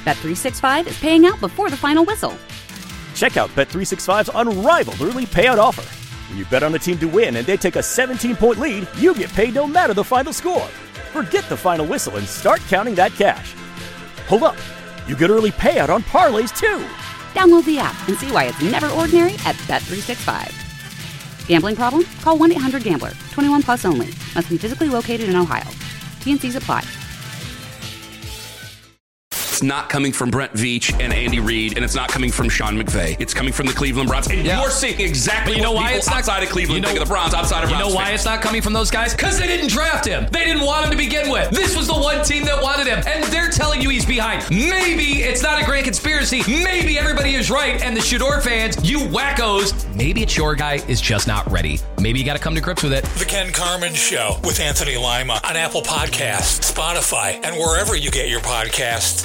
Bet365 is paying out before the final whistle. Check out Bet365's unrivaled early payout offer. When you bet on a team to win and they take a 17-point lead, you get paid no matter the final score. Forget the final whistle and start counting that cash. Hold up. You get early payout on parlays, too. Download the app and see why it's never ordinary at Bet365. Gambling problem? Call 1-800-GAMBLER. 21 plus only. Must be physically located in Ohio. T&Cs apply. It's not coming from Brent Veach and Andy Reid, and it's not coming from Sean McVay. It's coming from the Cleveland Browns. And you're seeing exactly what people outside of Cleveland think of the Browns, outside of Browns. You know why it's not coming from those guys? Because they didn't draft him. They didn't want him to begin with. This was the one team that wanted him, and they're telling you he's behind. Maybe it's not a grand conspiracy. Maybe everybody is right, and the Shador fans, you wackos, maybe it's your guy is just not ready. Maybe you got to come to grips with it. The Ken Carman Show with Anthony Lima on Apple Podcasts, Spotify, and wherever you get your podcasts.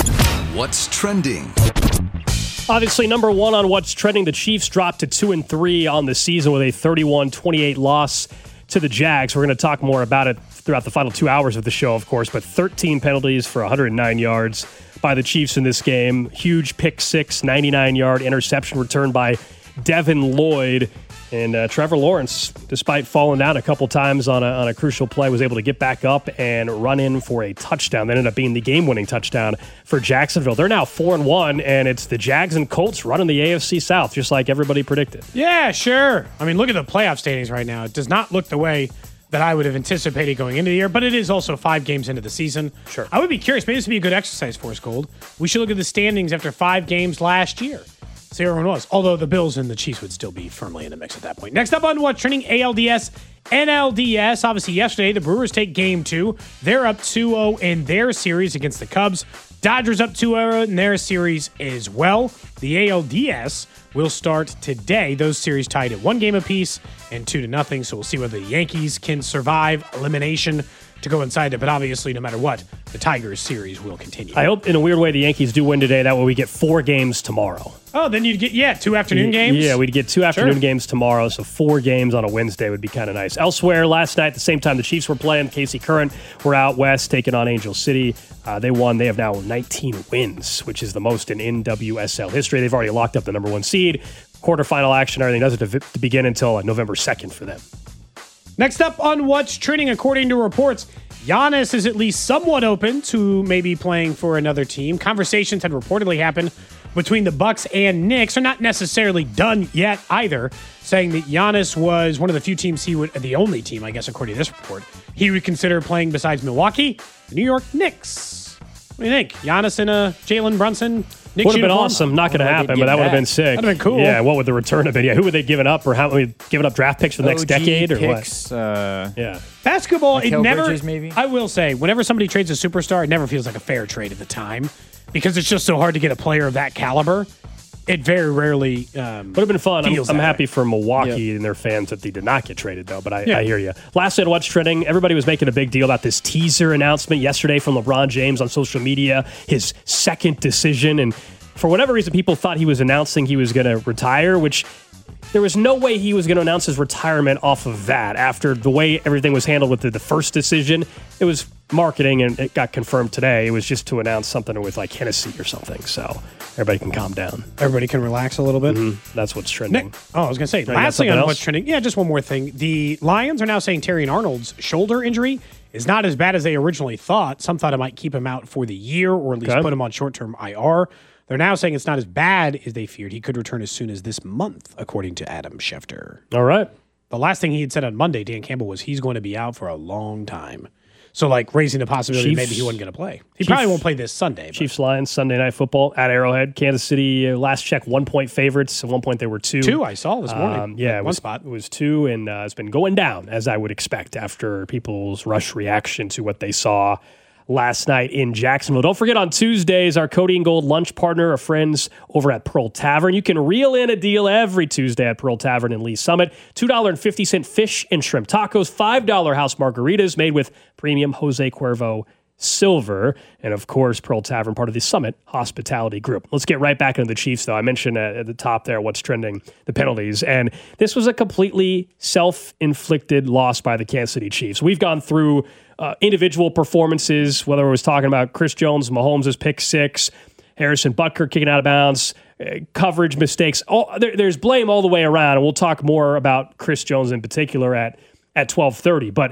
What's trending? Obviously, number one on what's trending, the Chiefs dropped to 2-3 on the season with a 31-28 loss to the Jags. We're going to talk more about it throughout the final 2 hours of the show, of course, but 13 penalties for 109 yards by the Chiefs in this game. Huge pick six, 99-yard interception return by Devin Lloyd. And Trevor Lawrence, despite falling down a couple times on a crucial play, was able to get back up and run in for a touchdown. That ended up being the game-winning touchdown for Jacksonville. They're now 4-1, and it's the Jags and Colts running the AFC South, just like everybody predicted. Yeah, sure. I mean, look at the playoff standings right now. It does not look the way that I would have anticipated going into the year, but it is also 5 games into the season. Sure. I would be curious. Maybe this would be a good exercise for us, Gold. We should look at the standings after 5 games last year. See where everyone was. Although the Bills and the Chiefs would still be firmly in the mix at that point. Next up on what's trending, ALDS, NLDS. Obviously, yesterday, the Brewers take Game 2. They're up 2-0 in their series against the Cubs. Dodgers up 2-0 in their series as well. The ALDS will start today. Those series tied at 1 game apiece and 2-0. So we'll see whether the Yankees can survive elimination to go inside it. But obviously, no matter what, the Tigers series will continue. I hope, in a weird way, the Yankees do win today. That way we get 4 games tomorrow. Oh, then you'd get, 2 afternoon games? Yeah, we'd get 2 afternoon games tomorrow, so 4 games on a Wednesday would be kind of nice. Elsewhere, last night, at the same time the Chiefs were playing, Casey Curran were out west taking on Angel City. They won. They have now 19 wins, which is the most in NWSL history. They've already locked up the number 1 seed. Quarterfinal action, everything doesn't begin until November 2nd for them. Next up on what's trending, according to reports, Giannis is at least somewhat open to maybe playing for another team. Conversations had reportedly happened between the Bucks and Knicks, are not necessarily done yet either, saying that Giannis was one of the few teams the only team, I guess, according to this report, he would consider playing besides Milwaukee, the New York Knicks. What do you think? Giannis and Jalen Brunson? Knicks would have been uniform? awesome. Not going to happen, but that would have been sick. That would have been cool. Yeah, what would the return have been? Yeah, who would they given up? Or how many given up draft picks for the next decade? Or picks, what? Yeah. Basketball, it never, Bridges, maybe? I will say, whenever somebody trades a superstar, it never feels like a fair trade at the time because it's just so hard to get a player of that caliber. It very rarely would have been fun. I'm happy for Milwaukee and their fans that they did not get traded, though, but I hear you. Lastly, on what's trending, everybody was making a big deal about this teaser announcement yesterday from LeBron James on social media, his second decision, and for whatever reason, people thought he was announcing he was going to retire, which there was no way he was going to announce his retirement off of that. After the way everything was handled with the first decision, it was marketing, and it got confirmed today. It was just to announce something with like Hennessy or something, so everybody can calm down. Everybody can relax a little bit. Mm-hmm. That's what's trending. I was going to say, lastly on what's trending, just one more thing. The Lions are now saying Terrion Arnold's shoulder injury is not as bad as they originally thought. Some thought it might keep him out for the year or at least put him on short-term IR. They're now saying it's not as bad as they feared. He could return as soon as this month, according to Adam Schefter. All right. The last thing he had said on Monday, Dan Campbell, was he's going to be out for a long time. So, raising the possibility maybe he wasn't going to play. He probably won't play this Sunday. Chiefs-Lions, Sunday Night Football at Arrowhead. Kansas City, last check, 1-point favorites. At one point, they were 2. 2, I saw this morning. It was 2, and it's been going down, as I would expect, after people's rush reaction to what they saw last night in Jacksonville. Don't forget, on Tuesdays, our Cody and Gold lunch partner, our friends over at Pearl Tavern. You can reel in a deal every Tuesday at Pearl Tavern in Lee Summit. $2.50 fish and shrimp tacos, $5 house margaritas made with premium Jose Cuervo Silver, and of course, Pearl Tavern, part of the Summit Hospitality Group. Let's get right back into the Chiefs, though. I mentioned at the top there what's trending, the penalties, and this was a completely self-inflicted loss by the Kansas City Chiefs. We've gone through individual performances, whether it was talking about Chris Jones, Mahomes' pick six, Harrison Butker kicking out of bounds, coverage mistakes. There's blame all the way around, and we'll talk more about Chris Jones in particular at 12:30, but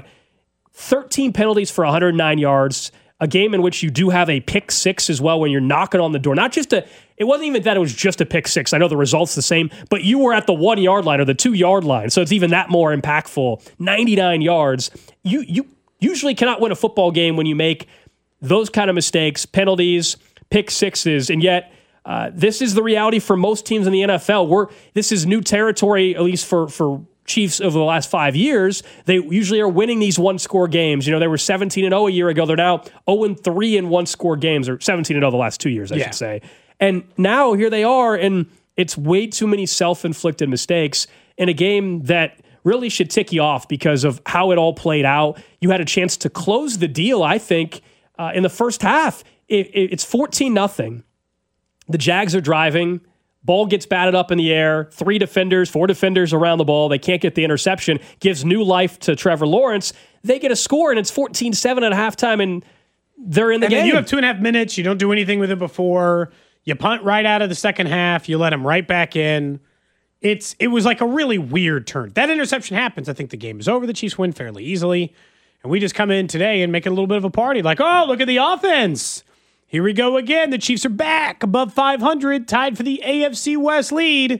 13 penalties for 109 yards, a game in which you do have a pick six as well when you're knocking on the door. It wasn't even that it was just a pick six. I know the result's the same, but you were at the 1 yard line or the 2 yard line, so it's even that more impactful. 99 yards. You usually cannot win a football game when you make those kind of mistakes, penalties, pick sixes, and yet this is the reality for most teams in the NFL. This is new territory, at least for Chiefs over the last 5 years. They usually are winning these one-score games. They were 17-0 a year ago. They're now 0-3 in one-score games, or 17-0 the last 2 years, I should say. And now here they are, and it's way too many self-inflicted mistakes in a game that really should tick you off because of how it all played out. You had a chance to close the deal, I think, in the first half. It's 14-0. The Jags are driving. Ball gets batted up in the air. 4 defenders around the ball. They can't get the interception. Gives new life to Trevor Lawrence. They get a score, and it's 14-7 at halftime, and they're in the game. And you have 2.5 minutes. You don't do anything with it before. You punt right out of the second half. You let them right back in. It was like a really weird turn. That interception happens. I think the game is over. The Chiefs win fairly easily. And we just come in today and make it a little bit of a party. Like, oh, look at the offense. Here we go again. The Chiefs are back above 500, tied for the AFC West lead.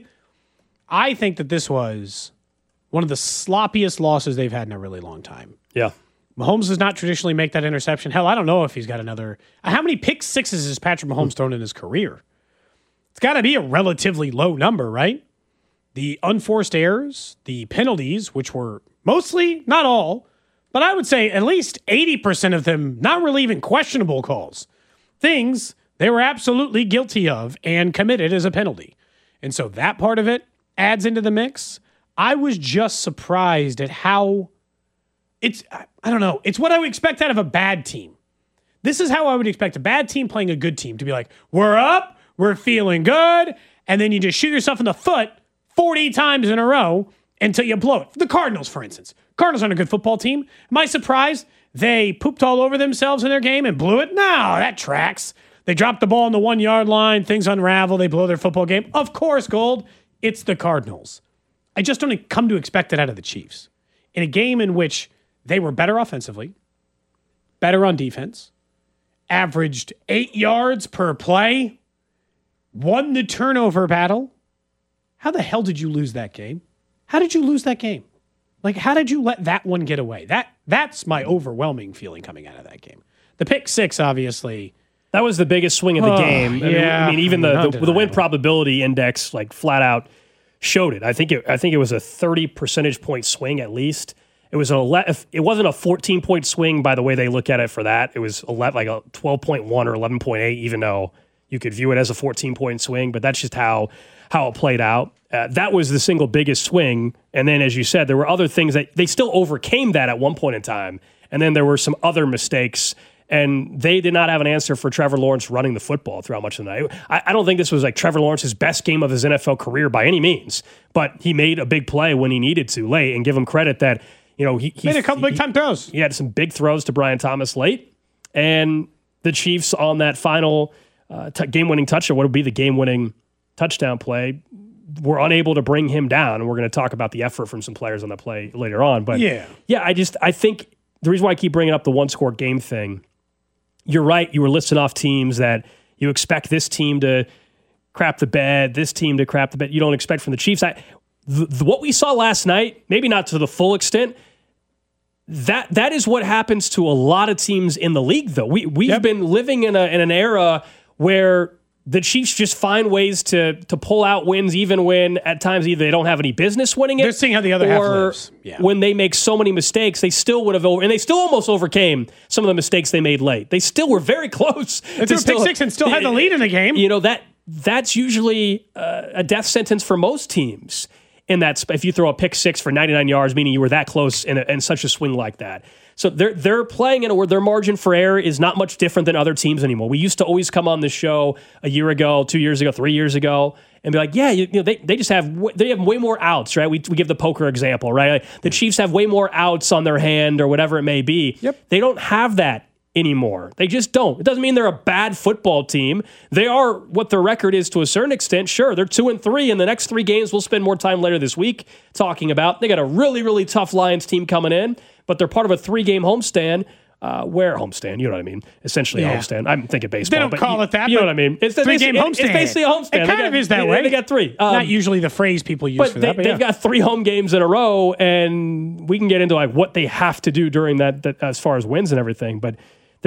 I think that this was one of the sloppiest losses they've had in a really long time. Yeah. Mahomes does not traditionally make that interception. Hell, I don't know if he's got another. How many pick sixes has Patrick Mahomes thrown in his career? It's got to be a relatively low number, right? The unforced errors, the penalties, which were mostly, not all, but I would say at least 80% of them not really even questionable calls. Things they were absolutely guilty of and committed as a penalty. And so that part of it adds into the mix. I was just surprised at how I don't know, it's what I would expect out of a bad team. This is how I would expect a bad team playing a good team to be like, we're up, we're feeling good, and then you just shoot yourself in the foot 40 times in a row until you blow it. The Cardinals, for instance. Cardinals aren't a good football team. Am I surprised they pooped all over themselves in their game and blew it? No, that tracks. They dropped the ball on the 1 yard line. Things unravel. They blow their football game. Of course, Gold, it's the Cardinals. I just don't come to expect it out of the Chiefs. In a game in which they were better offensively, better on defense, averaged 8 yards per play, won the turnover battle. How the hell did you lose that game? How did you lose that game? Like, how did you let that one get away? That's my overwhelming feeling coming out of that game. The pick six, obviously. That was the biggest swing of the game. Yeah. I mean, even the win probability index, like, flat out showed it. I think it was a 30 percentage point swing at least. It wasn't a 14-point swing by the way they look at it for that. It was like a 12.1 or 11.8, even though you could view it as a 14-point swing. But that's just how it played out. That was the single biggest swing. And then, as you said, there were other things that they still overcame that at one point in time. And then there were some other mistakes. And they did not have an answer for Trevor Lawrence running the football throughout much of the night. I don't think this was like Trevor Lawrence's best game of his NFL career by any means. But he made a big play when he needed to late, and give him credit that, he made a couple big-time throws. He had some big throws to Brian Thomas late. And the Chiefs on that final game-winning touchdown, what would be the game-winning touchdown play, were unable to bring him down. And we're going to talk about the effort from some players on that play later on. But I think the reason why I keep bringing up the one-score game thing, you're right. You were listing off teams that you expect this team to crap the bed, this team to crap the bed. You don't expect from the Chiefs. What we saw last night, maybe not to the full extent, that is what happens to a lot of teams in the league, though. We've been living in an era where the Chiefs just find ways to pull out wins, even when at times either they don't have any business winning it. They're seeing how the other half lives. Yeah. When they make so many mistakes, they still would have and they still almost overcame some of the mistakes they made late. They still were very close. They threw a pick six and still had the lead in the game. That's usually a death sentence for most teams. In that, if you throw a pick six for 99 yards, meaning you were that close in such a swing like that. So they're playing in a where their margin for error is not much different than other teams anymore. We used to always come on this show a year ago, 2 years ago, 3 years ago, and be like, yeah, they just have way more outs, right? We give the poker example, right? Like, the Chiefs have way more outs on their hand or whatever it may be. Yep. They don't have that anymore. They just don't. It doesn't mean they're a bad football team. They are what their record is to a certain extent. Sure, they're 2-3, and the next 3 games we'll spend more time later this week talking about. They got a really, really tough Lions team coming in, but they're part of a 3-game homestand. Homestand, you know what I mean? Essentially a homestand. I'm thinking baseball. They don't call it that. You know what I mean? It's 3-game homestand. It's basically a homestand. It kind of is that way. They got 3. Not usually the phrase people use for that. But they've got 3 home games in a row, and we can get into like what they have to do during that as far as wins and everything. But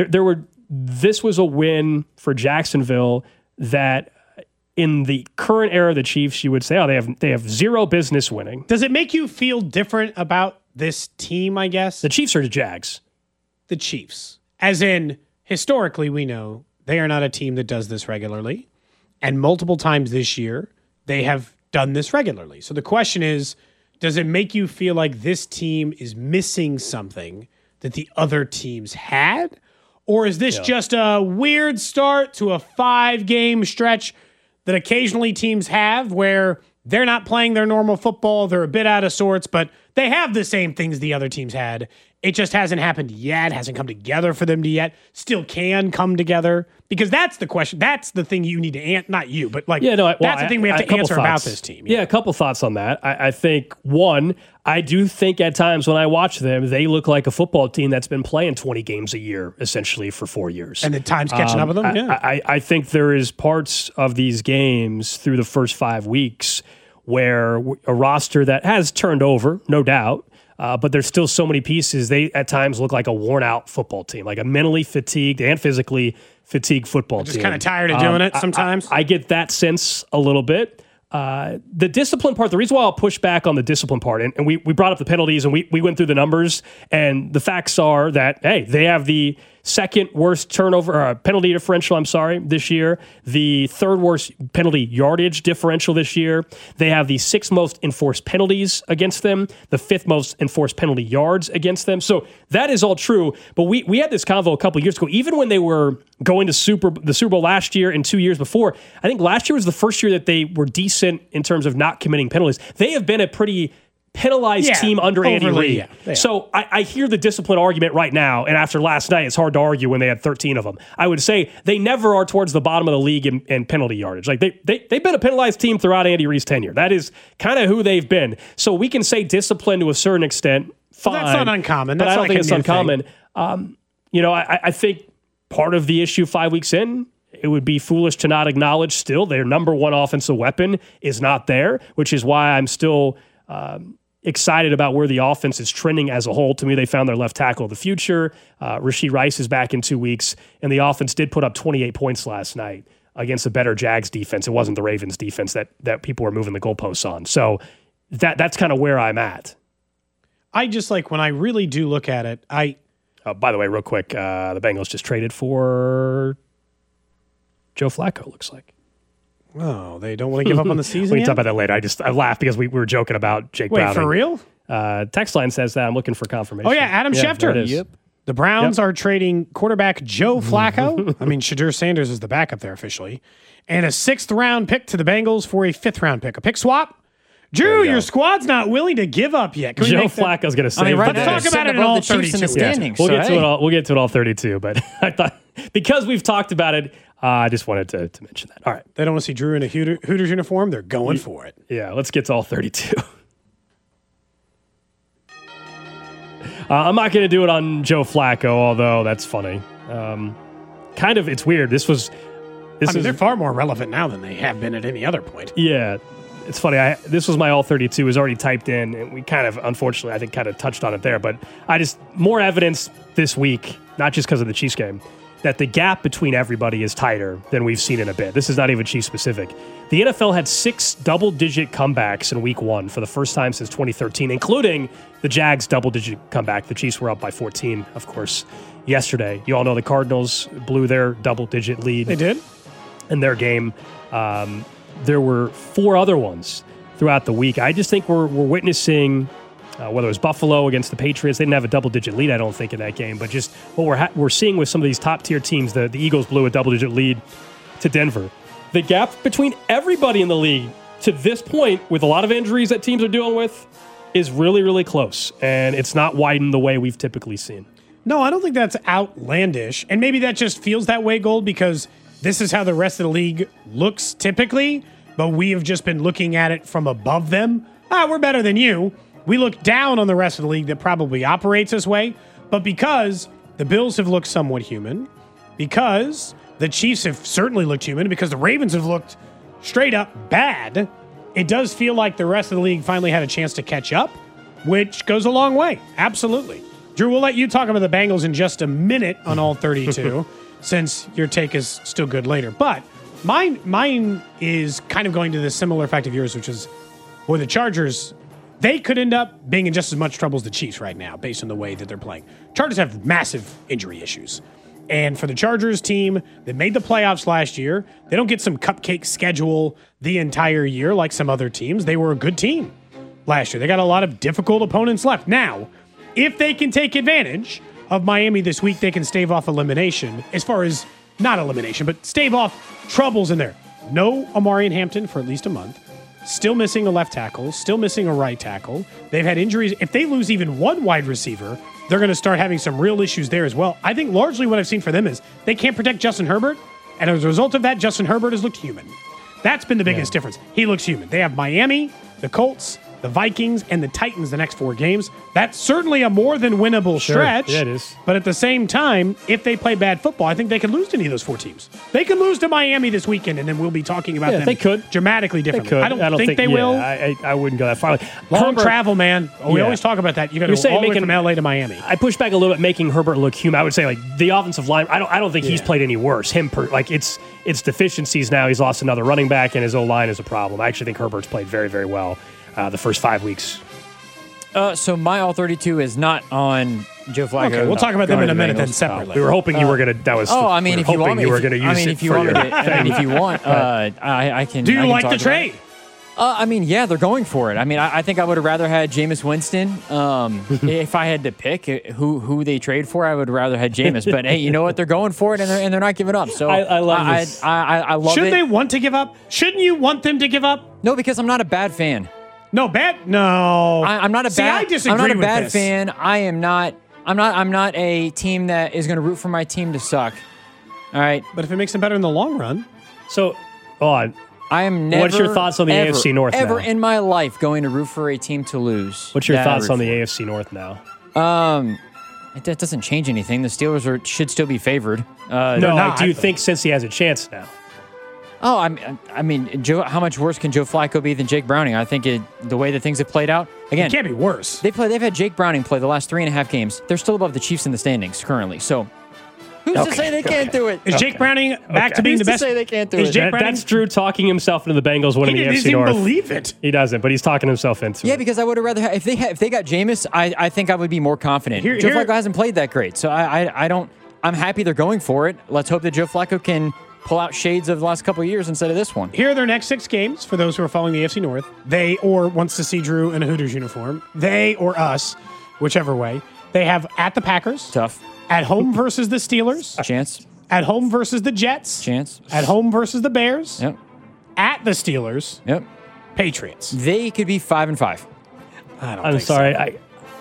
this was a win for Jacksonville that in the current era of the Chiefs, you would say, they have zero business winning. Does it make you feel different about this team, I guess? The Chiefs or the Jags? The Chiefs. As in, historically, we know they are not a team that does this regularly. And multiple times this year, they have done this regularly. So the question is, does it make you feel like this team is missing something that the other teams had? Or is this just a weird start to a 5-game stretch that occasionally teams have where they're not playing their normal football, they're a bit out of sorts, but they have the same things the other teams had. It just hasn't happened yet, hasn't come together for them to yet. Still can come together. Because that's the question. That's the thing you need to answer. Not you, but that's the thing we have to answer about this team. Yeah, a couple thoughts on that. I think, one, I do think at times when I watch them, they look like a football team that's been playing 20 games a year, essentially, for 4 years. And the time's catching up with them? I think there is parts of these games through the first 5 weeks where a roster that has turned over, no doubt, but there's still so many pieces. They at times look like a worn-out football team, like a mentally fatigued and physically fatigued football team. Just kind of tired of doing it sometimes. I get that sense a little bit. The discipline part, the reason why I'll push back on the discipline part, and we brought up the penalties, and we went through the numbers, and the facts are that, hey, they have the second worst penalty differential, this year, the third worst penalty yardage differential this year. They have the 6th most enforced penalties against them, the 5th most enforced penalty yards against them. So that is all true. But we had this convo a couple years ago, even when they were going to the Super Bowl last year and 2 years before. I think last year was the first year that they were decent in terms of not committing penalties. They have been a pretty penalized team under Andy Reid. So I hear the discipline argument right now, and after last night, it's hard to argue when they had 13 of them. I would say they never are towards the bottom of the league in penalty yardage. Like they've been a penalized team throughout Andy Reid's tenure. That is kind of who they've been. So we can say discipline to a certain extent. Fine, well, that's not uncommon. But I don't think it's uncommon. I think part of the issue 5 weeks in, it would be foolish to not acknowledge still their number one offensive weapon is not there, which is why I'm still excited about where the offense is trending as a whole. To me, they found their left tackle of the future. Rashee Rice is back in 2 weeks, and the offense did put up 28 points last night against a better Jags defense. It wasn't the Ravens defense that people were moving the goalposts on. So that's kind of where I'm at. I just like when I really do look at it, by the way, real quick, the Bengals just traded for Joe Flacco, looks like. Oh, they don't want to give up on the season. We can talk about that later. I laughed because we were joking about Jake Browning. Wait, for real? Text line says that. I'm looking for confirmation. Oh, yeah, Adam Schefter. Yep. The Browns are trading quarterback Joe Flacco. I mean, Shadur Sanders is the backup there officially. And a 6th-round pick to the Bengals for a 5th-round pick. A pick swap. Drew, your squad's not willing to give up yet. Joe Flacco's going to save the day. Let's talk about it in all 32. We'll get to it all 32, but I thought because we've talked about it, I just wanted to mention that. All right. They don't want to see Drew in a Hooters uniform. They're going for it. Yeah, let's get to all 32. I'm not going to do it on Joe Flacco, although that's funny. It's weird. They're far more relevant now than they have been at any other point. Yeah. It's funny. This was my all 32. It was already typed in, and we unfortunately, I think, touched on it there. But more evidence this week, not just because of the Chiefs game, that the gap between everybody is tighter than we've seen in a bit. This is not even Chiefs specific. The NFL had 6 double-digit comebacks in week 1 for the first time since 2013, including the Jags' double-digit comeback. The Chiefs were up by 14, of course, yesterday. You all know the Cardinals blew their double-digit lead. They did? In their game. There were 4 other ones throughout the week. I just think we're witnessing whether it was Buffalo against the Patriots. They didn't have a double-digit lead, I don't think, in that game. But just what we're seeing with some of these top-tier teams, the Eagles blew a double-digit lead to Denver. The gap between everybody in the league to this point, with a lot of injuries that teams are dealing with, is really, really close. And it's not widened the way we've typically seen. No, I don't think that's outlandish. And maybe that just feels that way, Gold, because this is how the rest of the league looks typically, but we have just been looking at it from above them. We're better than you. We look down on the rest of the league that probably operates this way, but because the Bills have looked somewhat human, because the Chiefs have certainly looked human, because the Ravens have looked straight up bad, it does feel like the rest of the league finally had a chance to catch up, which goes a long way. Absolutely. Drew, we'll let you talk about the Bengals in just a minute on all 32, since your take is still good later. But mine is kind of going to the similar fact of yours, which is, boy, the Chargers, they could end up being in just as much trouble as the Chiefs right now, based on the way that they're playing. Chargers have massive injury issues. And for the Chargers team that made the playoffs last year, they don't get some cupcake schedule the entire year like some other teams. They were a good team last year. They got a lot of difficult opponents left. Now, if they can take advantage of Miami this week, they can stave off elimination, as far as not elimination, but stave off troubles in there. No Amari Hampton for at least a month. Still missing a left tackle, still missing a right tackle. They've had injuries. If they lose even one wide receiver, they're going to start having some real issues there as well. I think largely what I've seen for them is they can't protect Justin Herbert, and as a result of that, Justin Herbert has looked human. That's been the biggest difference. He looks human. They have Miami, the Colts, the Vikings, and the Titans the next 4 games. That's certainly a more than winnable stretch. Yeah, it is. But at the same time, if they play bad football, I think they could lose to any of those 4 teams. They could lose to Miami this weekend, and then we'll be talking about them they could. dramatically differently. They I don't think they will. I wouldn't go that far. Long travel, man. We always talk about that. You got to go all the way from LA to Miami. I push back a little bit, making Herbert look human. I would say, like, the offensive line, I don't think he's played any worse. It's deficiencies now. He's lost another running back, and his O-line is a problem. I actually think Herbert's played very, very well the first 5 weeks. So my all 32 is not on Joe Flacco. Okay, we'll talk about them in a minute then separately. We were hoping you were going to. That was. Oh, I mean, if you want, you were going to use it for your. If you want, I can. Do you like the trade? I mean, yeah, they're going for it. I mean, I think I would have rather had Jameis Winston. If I had to pick who they trade for, I would rather had Jameis. But hey, you know what? They're going for it, and they're not giving up. So I love this. I love it. Shouldn't they want to give up? Shouldn't you want them to give up? No, because I'm not a bad fan. No, bad. No, I'm not a bad. I disagree I'm not a with bad this. fan. I am not. I'm not a team that is going to root for my team to suck. All right, but if it makes them better in the long run, so on. I am never. What's your thoughts on the AFC North ever now? in my life going to root for a team to lose? What's your thoughts on the AFC North now? That doesn't change anything. The Steelers should still be favored. Do you think since he has a chance now? Oh, I mean, Joe. How much worse can Joe Flacco be than Jake Browning? I think the way that things have played out. Again, it can't be worse. They've had Jake Browning play the last 3.5 games. They're still above the Chiefs in the standings currently. So, who's to say they can't do it? Is Jake Browning back to being the best? Who's to say they can't do it? That's Drew talking himself into the Bengals winning the AFC North. He doesn't believe it. He doesn't, but he's talking himself into it. Yeah, because I would have rather if they got Jameis, I think I would be more confident. Joe Flacco hasn't played that great, so I don't. I'm happy they're going for it. Let's hope that Joe Flacco can pull out shades of the last couple of years instead of this one. Here are their next 6 games for those who are following the AFC North. They or wants to see Drew in a Hooters uniform. They or us, whichever way. They have at the Packers. Tough. At home versus the Steelers. Chance. At home versus the Jets. Chance. At home versus the Bears. Yep. At the Steelers. Yep. Patriots. They could be 5-5. I'm sorry.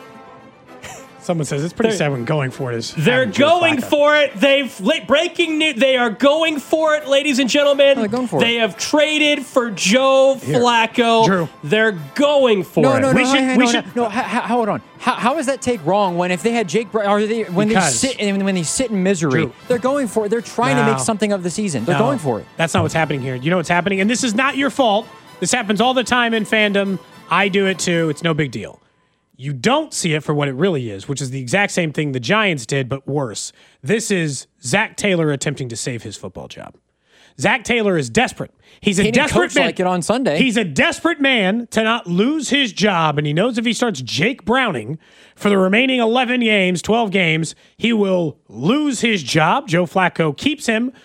Someone says it's pretty sad when going for it is. They're going for it. Breaking news. They are going for it, ladies and gentlemen. They're going for it. They have traded for Joe Flacco. Drew. They're going for it. No. Hold on. How is that take wrong when if they had Jake when they sit in misery, Drew. they're going for it. They're trying to make something of the season. They're going for it. That's not what's happening here. You know what's happening, and this is not your fault. This happens all the time in fandom. I do it too. It's no big deal. You don't see it for what it really is, which is the exact same thing the Giants did, but worse. This is Zach Taylor attempting to save his football job. Zach Taylor is desperate. He's a desperate man. Like it on Sunday. He's a desperate man to not lose his job, and he knows if he starts Jake Browning for the remaining 12 games, he will lose his job. Joe Flacco keeps him.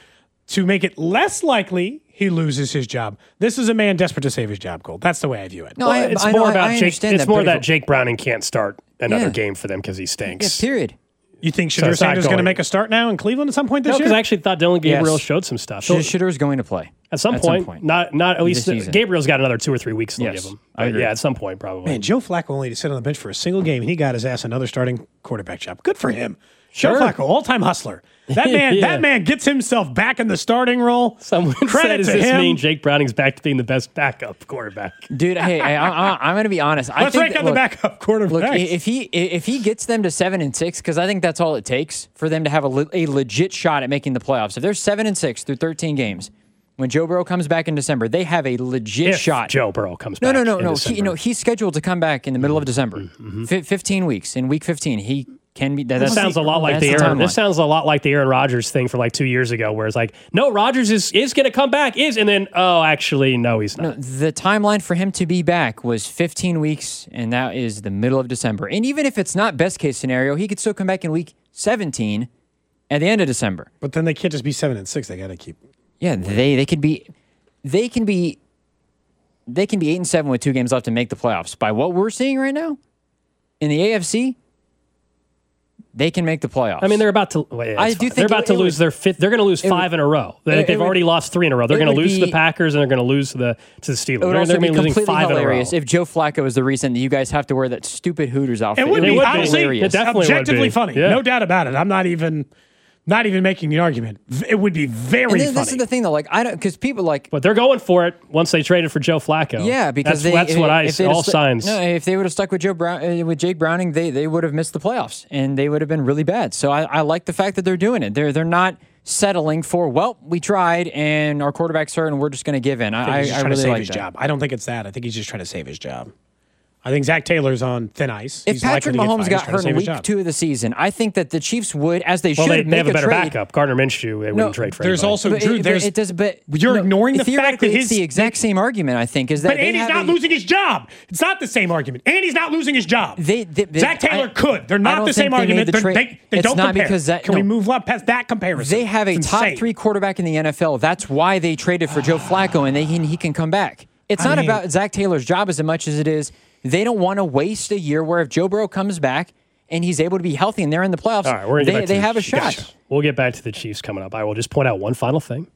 to make it less likely he loses his job. This is a man desperate to save his job, Gold. That's the way I view it. No, it's more about Jake. It's more that Jake Browning can't start another game for them because he stinks. Yeah, period. You think Shedeur Sanders is going to make a start now in Cleveland at some point this year? No, because I actually thought Dylan Gabriel showed some stuff. Shedeur going to play at some point. Not at least Gabriel's got another 2 or 3 weeks to give him. Yeah, at some point probably. Man, Joe Flacco only to sit on the bench for a single game, and he got his ass another starting quarterback job. Good for him. Sure. Joe Flacco, all-time hustler. That man, that man gets himself back in the starting role. Someone said, "Does this mean Jake Browning's back to being the best backup quarterback?" Dude, hey, I'm going to be honest. Let's rank on the backup quarterback. Look, if he gets them to 7-6, because I think that's all it takes for them to have a legit shot at making the playoffs. If they're 7-6 through 13 games, when Joe Burrow comes back in December, they have a legit shot. Joe Burrow comes back. No. He's scheduled to come back in the middle of December. 15 weeks. In week 15, he can be. This sounds a lot like the Aaron Rodgers thing from like 2 years ago, where it's like, no, Rodgers is going to come back, and then actually, no, he's not. No, the timeline for him to be back was 15 weeks, and that is the middle of December. And even if it's not best case scenario, he could still come back in week 17 at the end of December. But then they can't just be 7-6. They got to keep. Yeah, they can be 8-7 with 2 games left to make the playoffs. By what we're seeing right now in the AFC, they can make the playoffs. I mean, they're about to. They're about to lose their fifth. They're going to lose 5 in a row. They've already lost 3 in a row. They're going to lose to the Packers and they're going to lose to the Steelers. It would also be completely 5 hilarious if Joe Flacco is the reason that you guys have to wear that stupid Hooters outfit. It would be honestly hilarious. Objectively funny. Yeah. No doubt about it. I'm not even making an argument. It would be very funny. This is the thing, though. Like, I don't, because people like, but they're going for it once they traded for Joe Flacco. Yeah, because that's what I all signs. No, if they would have stuck with with Jake Browning, they would have missed the playoffs and they would have been really bad. So I like the fact that they're doing it. They're not settling for, well, we tried and our quarterback's hurt and we're just going to give in. I really to save his job. I don't think it's that. I think he's just trying to save his job. I think Zach Taylor's on thin ice. If Patrick Mahomes got hurt in week 2 of the season, I think that the Chiefs would, as they should, they have a better backup. Gardner Minshew, they wouldn't trade for There's anybody. Also, Drew, you're ignoring the fact that it's the exact same argument, I think. Is that but Andy's not losing his job. It's not the same argument. Andy's not losing his job. Zach Taylor could. They're not the same argument. They don't compare. Can we move past that comparison? They have a top 3 quarterback in the NFL. That's why they traded for Joe Flacco, and he can come back. It's not about Zach Taylor's job as much as it is they don't want to waste a year where if Joe Burrow comes back and he's able to be healthy and they're in the playoffs, all right, they have a shot. Gotcha. We'll get back to the Chiefs coming up. I will just point out one final thing.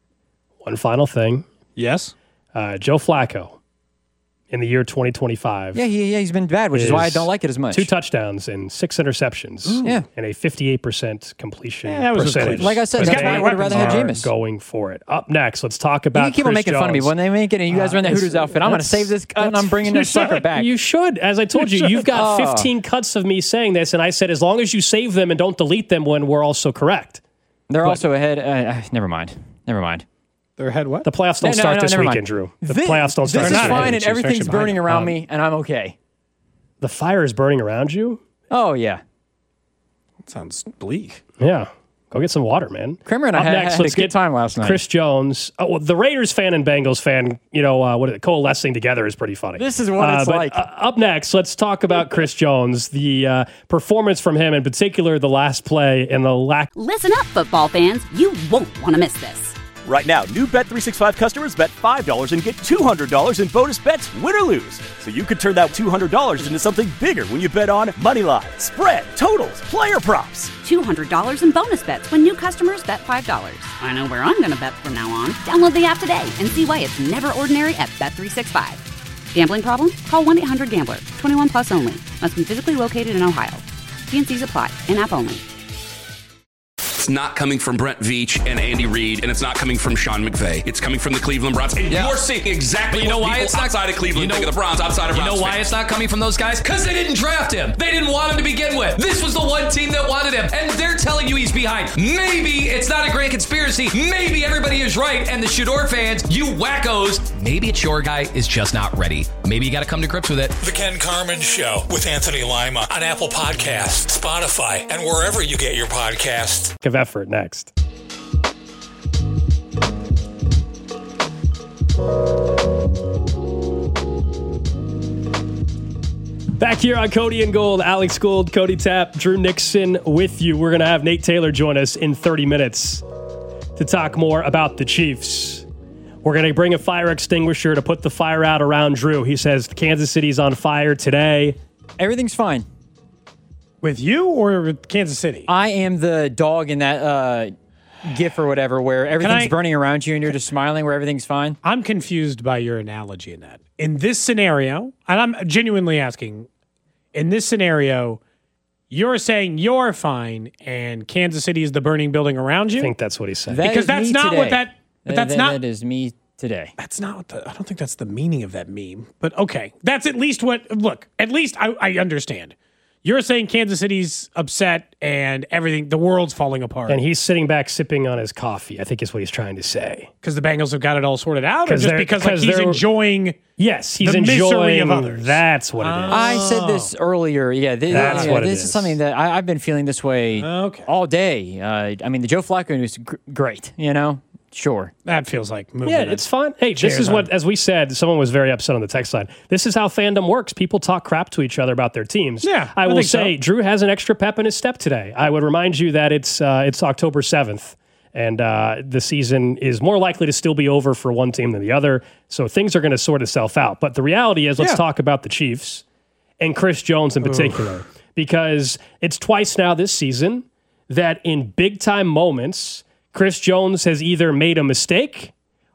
Yes? Joe Flacco in the year 2025. Yeah, he's been bad, which is why I don't like it as much. 2 touchdowns and 6 interceptions. And a 58% completion percentage. Like I said, that's why I would have rather had Jameis. Going for it. Up next, let's talk about You keep on making fun of me. When they make it and you guys run the Hooters outfit, I'm going to save this cut and I'm bringing this sucker back. You should. As I told you, you've got 15 cuts of me saying this, and I said as long as you save them and don't delete them when we're also correct. They're also ahead. Never mind. They're ahead what? The playoffs don't start this weekend, Drew. The playoffs don't start this weekend. This is fine and everything's burning around me and I'm okay. The fire is burning around you? Oh, yeah. That sounds bleak. Yeah. Go get some water, man. Kramer and I had a good time last night. Chris Jones. Oh, well, the Raiders fan and Bengals fan, coalescing together is pretty funny. This is what it's like. Up next, let's talk about Chris Jones, the performance from him, in particular the last play and the lack. Listen up, football fans. You won't want to miss this. Right now, new Bet365 customers bet $5 and get $200 in bonus bets, win or lose. So you could turn that $200 into something bigger when you bet on moneyline, spread, totals, player props. $200 in bonus bets when new customers bet $5. I know where I'm going to bet from now on. Download the app today and see why it's never ordinary at Bet365. Gambling problem? Call 1-800-GAMBLER. 21 plus only. Must be physically located in Ohio. T&Cs apply. In-app only. It's not coming from Brent Veach and Andy Reid, and it's not coming from Sean McVay. It's coming from the Cleveland Browns. And you're seeing exactly what people outside of Cleveland think of the Browns, outside of Browns. You know why it's not coming from those guys? Because they didn't draft him. They didn't want him to begin with. This was the one team that wanted him, and they're telling you he's behind. Maybe it's not a grand conspiracy. Maybe everybody is right, and the Shedeur fans, you wackos, maybe it's your guy is just not ready. Maybe you got to come to grips with it. The Ken Carman Show with Anthony Lima on Apple Podcasts, Spotify, and wherever you get your podcasts. Of effort next. Back here on Cody and Gold, Alex Gold, Cody Tapp, Drew Nixon with you. We're going to have Nate Taylor join us in 30 minutes. to talk more about the Chiefs. We're going to bring a fire extinguisher to put the fire out around Drew. He says Kansas City's on fire today. Everything's fine. With you or with Kansas City? I am the dog in that GIF or whatever where everything's burning around you and you're just smiling where everything's fine. I'm confused by your analogy in that. In this scenario, and I'm genuinely asking, in this scenario, you're saying you're fine and Kansas City is the burning building around you? I think that's what he said. Because that's not today. what that... But that's not... That is me today. That's not what I don't think that's the meaning of that meme. But okay. That's at least what... Look, at least I understand. You're saying Kansas City's upset and everything, the world's falling apart. And he's sitting back sipping on his coffee, I think is what he's trying to say. Because the Bengals have got it all sorted out? Or just because he's enjoying Yes, he's the enjoying misery of others? That's what it is. I said this earlier. Yeah, That's what it this is. is something that I've been feeling this way all day. I mean, the Joe Flacco news is great, you know? Sure. That feels like moving. Yeah, it's fun. Hey, this is what, as we said, someone was very upset on the text line. This is how fandom works. People talk crap to each other about their teams. Yeah, I will say, Drew has an extra pep in his step today. I would remind you that it's October 7th, and the season is more likely to still be over for one team than the other, so things are going to sort itself out. But the reality is, let's talk about the Chiefs and Chris Jones in particular, because it's twice now this season that in big-time moments, Chris Jones has either made a mistake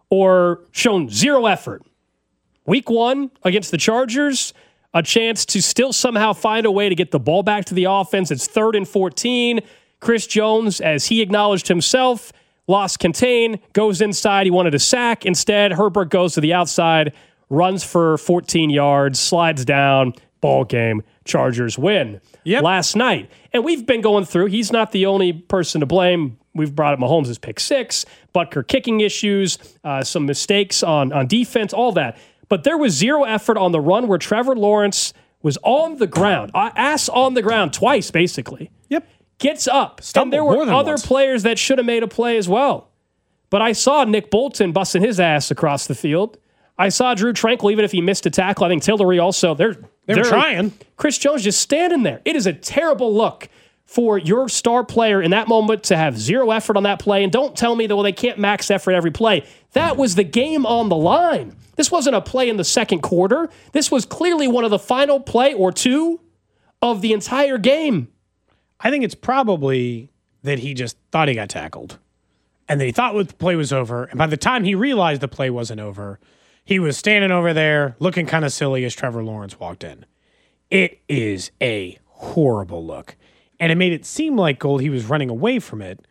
or shown zero effort. Week 1 against the Chargers, a chance to still somehow find a way to get the ball back to the offense. It's 3rd and 14. Chris Jones, as he acknowledged himself, lost contain, goes inside. He wanted a sack. Instead, Herbert goes to the outside, runs for 14 yards, slides down, ball game. Chargers win last night. And we've been going through, he's not the only person to blame. We've brought up Mahomes' pick 6, Butker kicking issues, some mistakes on defense, all that. But there was zero effort on the run where Trevor Lawrence was on the ground, ass on the ground twice, basically. Yep. Gets up. And there were other players that should have made a play as well. But I saw Nick Bolton busting his ass across the field. I saw Drew Tranquill, even if he missed a tackle. I think Tillery also. They're trying. Chris Jones just standing there. It is a terrible look for your star player in that moment to have zero effort on that play. And don't tell me that, well, they can't max effort every play. That was the game on the line. This wasn't a play in the second quarter. This was clearly one of the final play or two of the entire game. I think it's probably that he just thought he got tackled. And then he thought the play was over. And by the time he realized the play wasn't over, he was standing over there looking kind of silly as Trevor Lawrence walked in. It is a horrible look. And it made it seem like Gold he was running away from it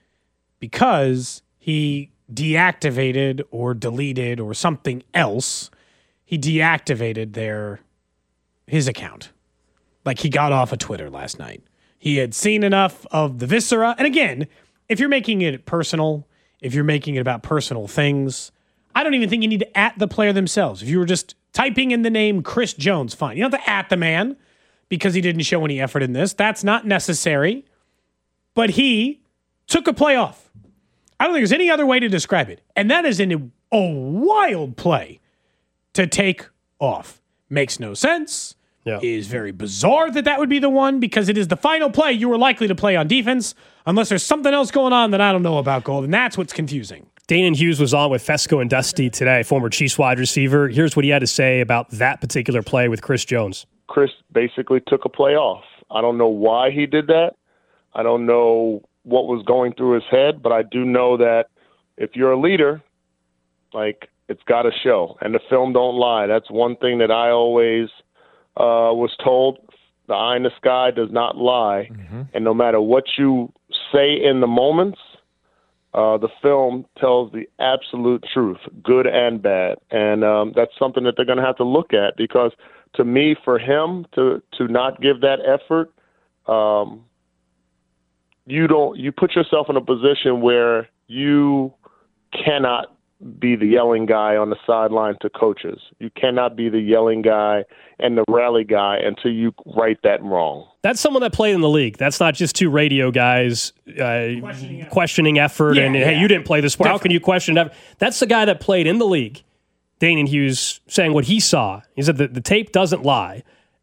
because he deactivated or deleted or something else. He deactivated his account. Like he got off of Twitter last night. He had seen enough of the viscera. And again, if you're making it personal, if you're making it about personal things, I don't even think you need to at the player themselves. If you were just typing in the name Chris Jones, fine. You don't have to at the man because he didn't show any effort in this. That's not necessary. But he took a play off. I don't think there's any other way to describe it. And that is a wild play to take off. Makes no sense. Yeah. Is very bizarre that would be the one because it is the final play you were likely to play on defense unless there's something else going on that I don't know about, Gold, and that's what's confusing. Danon Hughes was on with Fesco and Dusty today, former Chiefs wide receiver. Here's what he had to say about that particular play with Chris Jones. Chris basically took a play off. I don't know why he did that. I don't know what was going through his head, but I do know that if you're a leader, it's got to show. And the film don't lie. That's one thing that I always was told. The eye in the sky does not lie. Mm-hmm. And no matter what you say in the moments, the film tells the absolute truth, good and bad. And that's something that they're going to have to look at because to me, for him to not give that effort, you put yourself in a position where you cannot be the yelling guy on the sideline to coaches. You cannot be the yelling guy and the rally guy until you right that wrong. That's someone that played in the league. That's not just two radio guys questioning effort hey, you didn't play this sport. How can you question effort? That's the guy that played in the league. Danon Hughes saying what he saw. He said that the tape doesn't lie.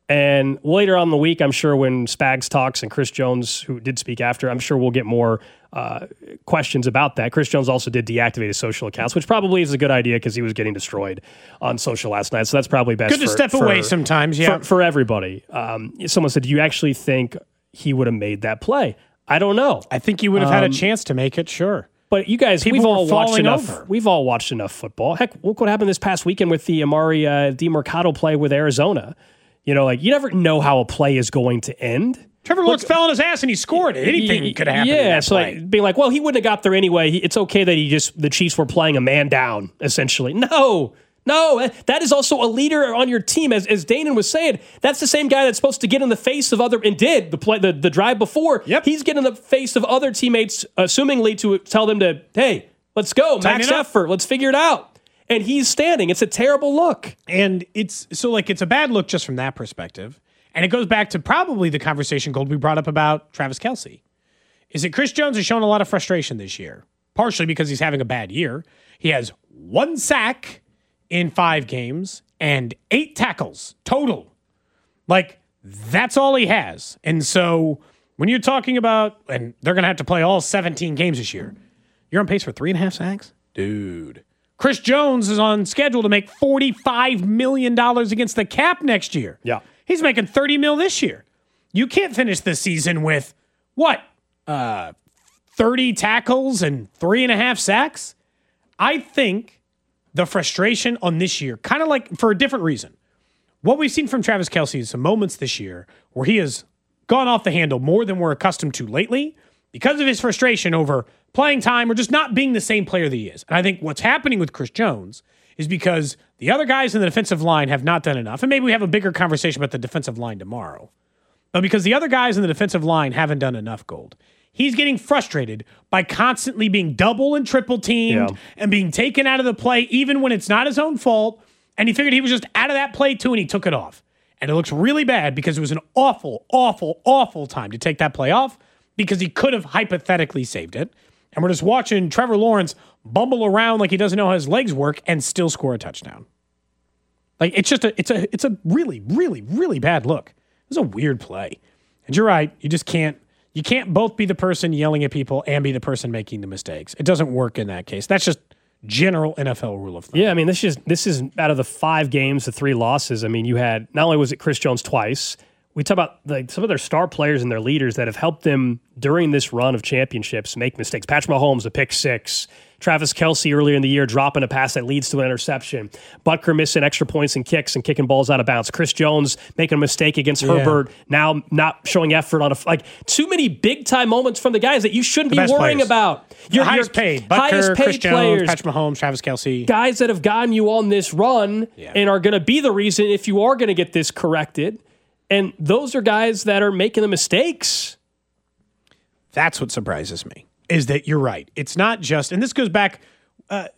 And later on in the week, I'm sure when Spags talks and Chris Jones, who did speak after, I'm sure we'll get more questions about that. Chris Jones also did deactivate his social accounts, which probably is a good idea because he was getting destroyed on social last night. So that's probably best. Good to step away sometimes, yeah. For everybody. Someone said, do you actually think he would have made that play? I don't know. I think he would have had a chance to make it, sure. But you guys, we've all watched enough football. Heck, look what happened this past weekend with the Amari DiMercato play with Arizona. You never know how a play is going to end. Trevor Lawrence fell on his ass and he scored it. Anything could happen. Yeah, so being like, well, he wouldn't have got there anyway. It's okay that the Chiefs were playing a man down, essentially. No, that is also a leader on your team. As Danon was saying, that's the same guy that's supposed to get in the face of other, and did the drive before. Yep. He's getting in the face of other teammates, assumingly to tell them to, hey, let's go, max effort, let's figure it out. And he's standing. It's a terrible look. And it's a bad look just from that perspective. And it goes back to probably the conversation, Gold, we brought up about Travis Kelce. Is that Chris Jones has shown a lot of frustration this year, partially because he's having a bad year. He has 1 sack in 5 games and 8 tackles total. That's all he has. And so when you're talking about, and they're going to have to play all 17 games this year, you're on pace for 3.5 sacks? Dude. Chris Jones is on schedule to make $45 million against the cap next year. Yeah. He's making $30 million this year. You can't finish the season with, 30 tackles and 3.5 sacks? I think the frustration on this year, kind of like for a different reason. What we've seen from Travis Kelce is some moments this year where he has gone off the handle more than we're accustomed to lately because of his frustration over playing time or just not being the same player that he is. And I think what's happening with Chris Jones is because the other guys in the defensive line have not done enough. And maybe we have a bigger conversation about the defensive line tomorrow. But because the other guys in the defensive line haven't done enough, Gold, he's getting frustrated by constantly being double and triple teamed and being taken out of the play even when it's not his own fault. And he figured he was just out of that play too, and he took it off. And it looks really bad because it was an awful, awful, awful time to take that play off because he could have hypothetically saved it. And we're just watching Trevor Lawrence bumble around like he doesn't know how his legs work and still score a touchdown. It's a really, really, really bad look. It was a weird play. And you're right. You can't both be the person yelling at people and be the person making the mistakes. It doesn't work in that case. That's just general NFL rule of thumb. Yeah, I mean, this is out of the 5 games, the 3 losses. I mean, you had, not only was it Chris Jones twice, we talk about some of their star players and their leaders that have helped them during this run of championships make mistakes. Patrick Mahomes, a pick 6. Travis Kelce earlier in the year dropping a pass that leads to an interception. Butker missing extra points and kicks and kicking balls out of bounds. Chris Jones making a mistake against Herbert, now not showing effort on too many big-time moments from the guys that you shouldn't be worrying about. Your highest paid. Butker, Chris Jones, players, Patrick Mahomes, Travis Kelce. Guys that have gotten you on this run and are going to be the reason if you are going to get this corrected. And those are guys that are making the mistakes. That's what surprises me, is that you're right. It's not just, and this goes back, this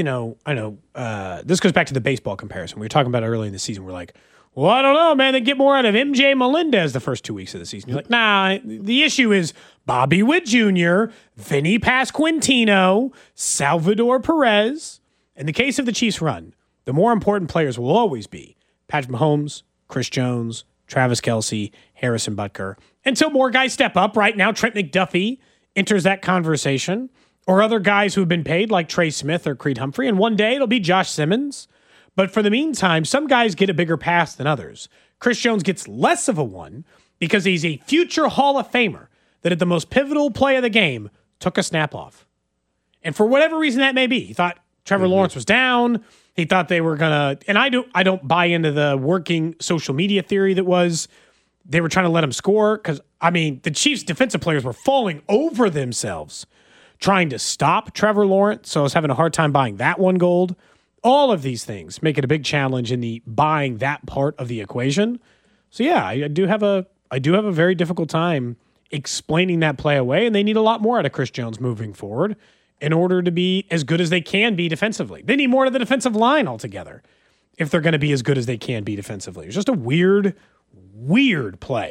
goes back to the baseball comparison. We were talking about it early in the season. We're like, well, I don't know, man. They get more out of MJ Melendez the first 2 weeks of the season. You're like, nah, the issue is Bobby Witt Jr., Vinny Pasquantino, Salvador Perez. In the case of the Chiefs run, the more important players will always be Patrick Mahomes, Chris Jones, Travis Kelce, Harrison Butker. Until more guys step up. Right now, Trent McDuffie enters that conversation, or other guys who have been paid like Trey Smith or Creed Humphrey. And one day it'll be Josh Simmons. But for the meantime, some guys get a bigger pass than others. Chris Jones gets less of a one because he's a future Hall of Famer that at the most pivotal play of the game took a snap off. And for whatever reason that may be, he thought Trevor Lawrence was down. He thought they were going to, and I don't buy into the working social media theory that was they were trying to let him score. Because, I mean, the Chiefs' defensive players were falling over themselves trying to stop Trevor Lawrence. So I was having a hard time buying that one, Gold. All of these things make it a big challenge in the buying that part of the equation. So yeah, I do have a very difficult time explaining that play away, and they need a lot more out of Chris Jones moving forward in order to be as good as they can be defensively. They need more of the defensive line altogether if they're going to be as good as they can be defensively. It's just a weird play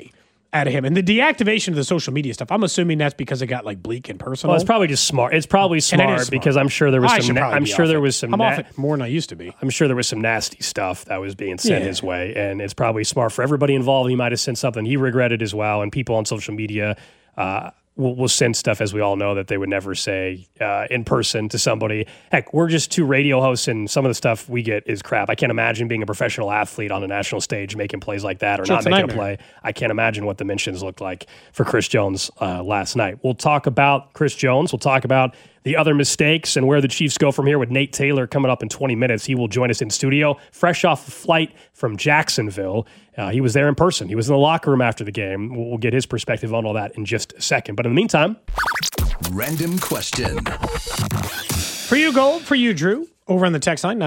out of him. And the deactivation of the social media stuff, I'm assuming that's because it got like bleak and personal. Well, it's probably just smart. It's probably smart because I'm sure there was some. I'm off it more than I used to be. I'm sure there was some nasty stuff that was being sent his way, and it's probably smart for everybody involved. He might have sent something he regretted as well, and people on social media will send stuff, as we all know, that they would never say in person to somebody. Heck, we're just two radio hosts, and some of the stuff we get is crap. I can't imagine being a professional athlete on a national stage making plays like that or not making a play. I can't imagine what the mentions looked like for Chris Jones last night. We'll talk about Chris Jones. We'll talk about the other mistakes and where the Chiefs go from here with Nate Taylor coming up in 20 minutes. He will join us in studio, fresh off a flight from Jacksonville. He was there in person. He was in the locker room after the game. We'll get his perspective on all that in just a second. But in the meantime, random question. For you, Gold. For you, Drew. Over on the text line,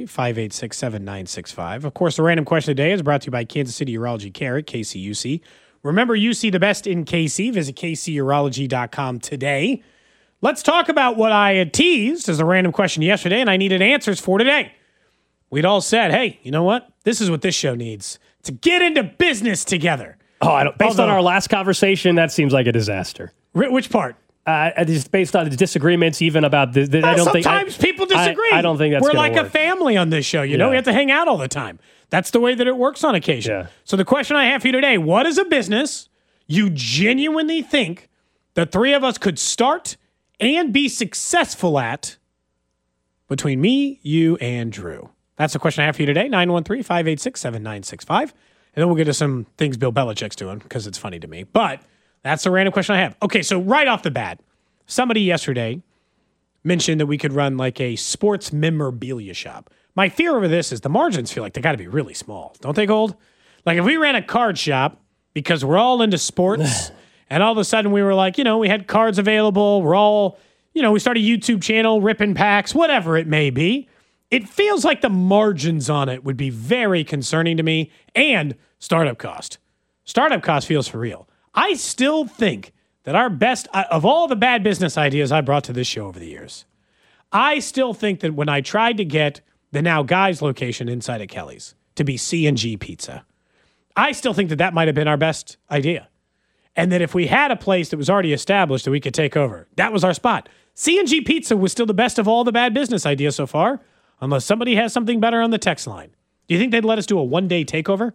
913-586-7965. Of course, the random question today is brought to you by Kansas City Urology Care at KCUC. Remember, UC the best in KC. Visit kcurology.com today. Let's talk about what I had teased as a random question yesterday, and I needed answers for today. We'd all said, hey, you know what? This is what this show needs. To get into business together. Based on our last conversation, that seems like a disaster. Which part? Just based on the disagreements, even about I don't sometimes people disagree. I don't think that's We're like work. A family on this show. You know, we have to hang out all the time. That's the way that it works on occasion. Yeah. So the question I have for you today, what is a business you genuinely think the three of us could start and be successful at between me, you, and Drew? That's the question I have for you today, 913-586-7965. And then we'll get to some things Bill Belichick's doing because it's funny to me. But that's the random question I have. Okay, so right off the bat, somebody yesterday mentioned that we could run like a sports memorabilia shop. My fear over this is the margins feel like they got to be really small. Don't they, Gold? Like if we ran a card shop because we're all into sports and all of a sudden we were like, we had cards available. We're all, we started a YouTube channel, ripping packs, whatever it may be. It feels like the margins on it would be very concerning to me, and startup cost. Startup cost feels for real. I still think that our best, of all the bad business ideas I brought to this show over the years, I still think that when I tried to get the Now Guys location inside of Kelly's to be C&G Pizza, I still think that that might have been our best idea. And that if we had a place that was already established that we could take over, that was our spot. C&G Pizza was still the best of all the bad business ideas so far, unless somebody has something better on the text line. Do you think they'd let us do a one-day takeover?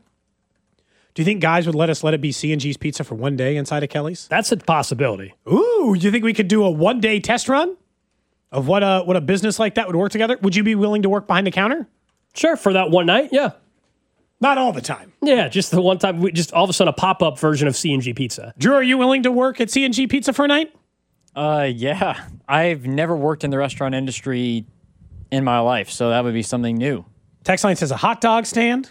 Do you think guys would let it be C&G's Pizza for one day inside of Kelly's? That's a possibility. Ooh, you think we could do a one-day test run of what a business like that would work together? Would you be willing to work behind the counter? Sure, for that one night, yeah. Not all the time. Yeah, just the one time. Just all of a sudden a pop-up version of C&G Pizza. Drew, are you willing to work at C&G Pizza for a night? Yeah. I've never worked in the restaurant industry in my life, so that would be something new. Text line says a hot dog stand.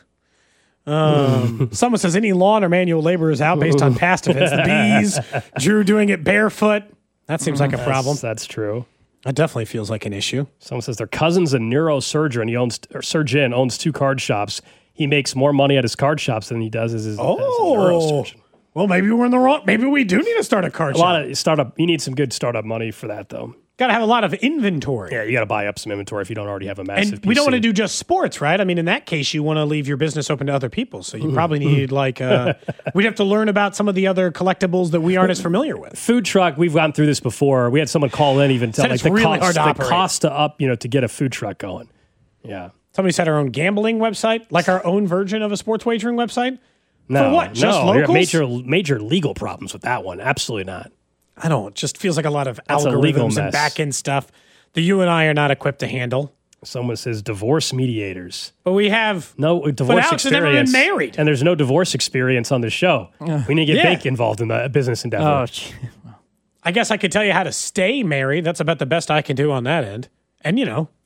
Someone says any lawn or manual labor is out based on past events. The bees, Drew doing it barefoot. That seems like a problem. That's true. That definitely feels like an issue. Someone says their cousin's a neurosurgeon. Surgeon owns 2 card shops. He makes more money at his card shops than he does as a neurosurgeon. Well, maybe we're in the wrong. Maybe we do need to start a card shop. You need some good startup money for that, though. Got to have a lot of inventory. Yeah, you got to buy up some inventory if you don't already have a massive And we don't want to do just sports, right? I mean, in that case, you want to leave your business open to other people. So you probably need we'd have to learn about some of the other collectibles that we aren't as familiar with. Food truck, we've gone through this before. We had someone call in even tell like the really cost to get a food truck going. Yeah. Somebody said our own gambling website, like our own version of a sports wagering website. No, for what? Just locals? Major legal problems with that one. Absolutely not. I don't. It just feels like a lot of algorithms and back-end stuff that you and I are not equipped to handle. Someone says divorce mediators. But we have no divorce Alex experience. Has never been married. And there's no divorce experience on this show. We need to get Bake involved in the business endeavor. I guess I could tell you how to stay married. That's about the best I can do on that end. And,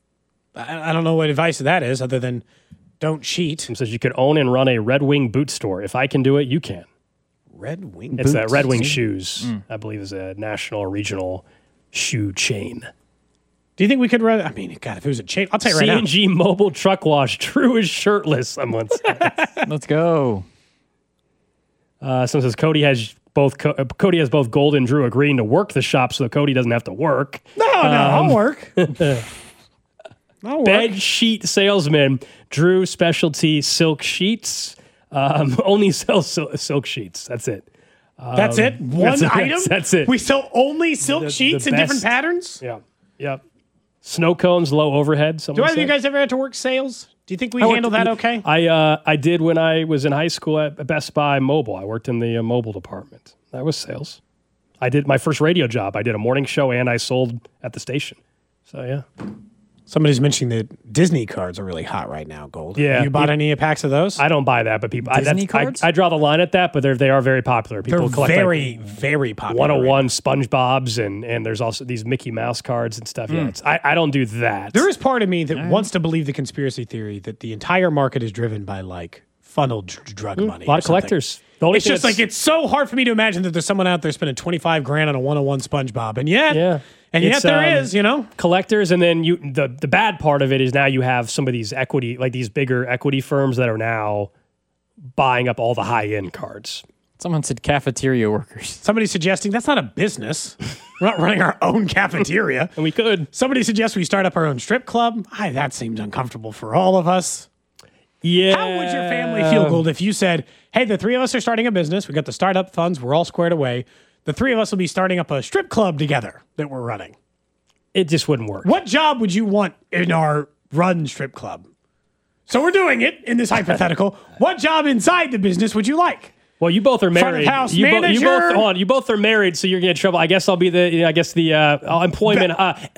I don't know what advice that is other than don't cheat. Someone says you could own and run a Red Wing boot store. If I can do it, you can. Red Wing It's that Red Wing Shoes, I believe, is a national or regional shoe chain. Do you think we could run? I mean, God, if it was a chain, I'll tell you right now. C&G Mobile Truck Wash. Drew is shirtless, someone said. Let's go. Someone says Cody has both Gold and Drew agreeing to work the shop so Cody doesn't have to work. No, I'll work. Bed sheet salesman. Drew specialty silk sheets. Only sells silk sheets. That's it. That's it? One item? That's it. We sell only silk sheets in different patterns? Yeah. Yep. Snow cones, low overhead. Do either of you guys ever have to work sales? Do you think we handle that okay? I did when I was in high school at Best Buy Mobile. I worked in the mobile department. That was sales. I did my first radio job. I did a morning show and I sold at the station. So, yeah. Somebody's mentioning that Disney cards are really hot right now, Gold. Yeah. Have you bought any packs of those? I don't buy that, but people... Disney cards? I draw the line at that, but they are very popular. People They're collect very, very popular. 101 SpongeBob's, and there's also these Mickey Mouse cards and stuff. Yeah, I don't do that. There is part of me that wants to believe the conspiracy theory that the entire market is driven by, like, funneled drug money. A lot of collectors. It's just like, it's so hard for me to imagine that there's someone out there spending $25,000 on a 101 SpongeBob. And yet, there is, collectors. And then the bad part of it is now you have some of these equity, like these bigger equity firms that are now buying up all the high end cards. Someone said cafeteria workers. Somebody's suggesting that's not a business. We're not running our own cafeteria. And we could. Somebody suggests we start up our own strip club. That seems uncomfortable for all of us. Yeah. How would your family feel, Gold, if you said, hey, the three of us are starting a business. We got the startup funds. We're all squared away. The three of us will be starting up a strip club together that we're running. It just wouldn't work. What job would you want in our run strip club? So we're doing it in this hypothetical. What job inside the business would you like? Well, you both are married. Front of house manager. You both are married, so you're gonna get in trouble. I guess I'll be the employment,